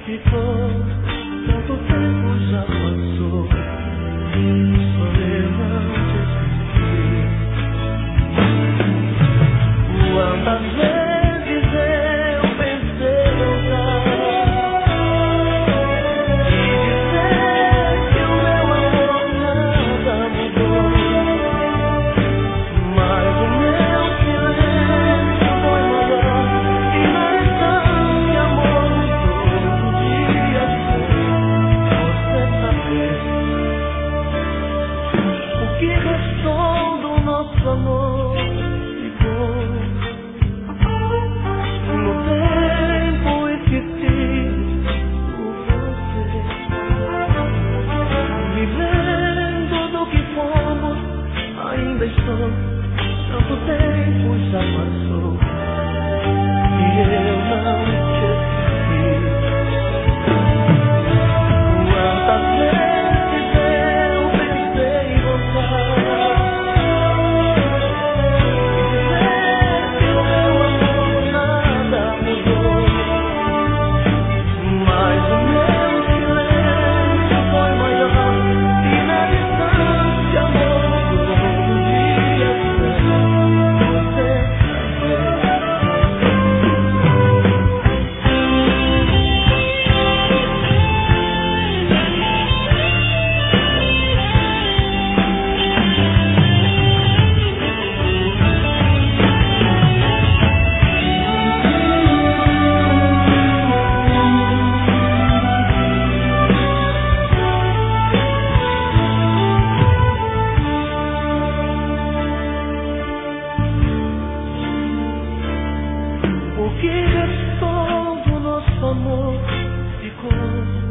ficou, tanto tempo já passou, só eu não te esqueci. Quantas vezes eu pensei voltar e dizer que o meu amor nada mudou, mas o meu silêncio foi maior e na distância, amor, todo dia você saber o que restou do nosso amor ficou. No tempo esquecido por você, vivendo do que fomos, ainda estou. Tanto tempo já passou e eu não te esqueci. Quantas vezes eu pensei em voltar e dizer que o meu amor nada mudou, mas o meu silêncio foi maior e na distância, amor, todo dia você saber. O que restou do nosso amor ficou.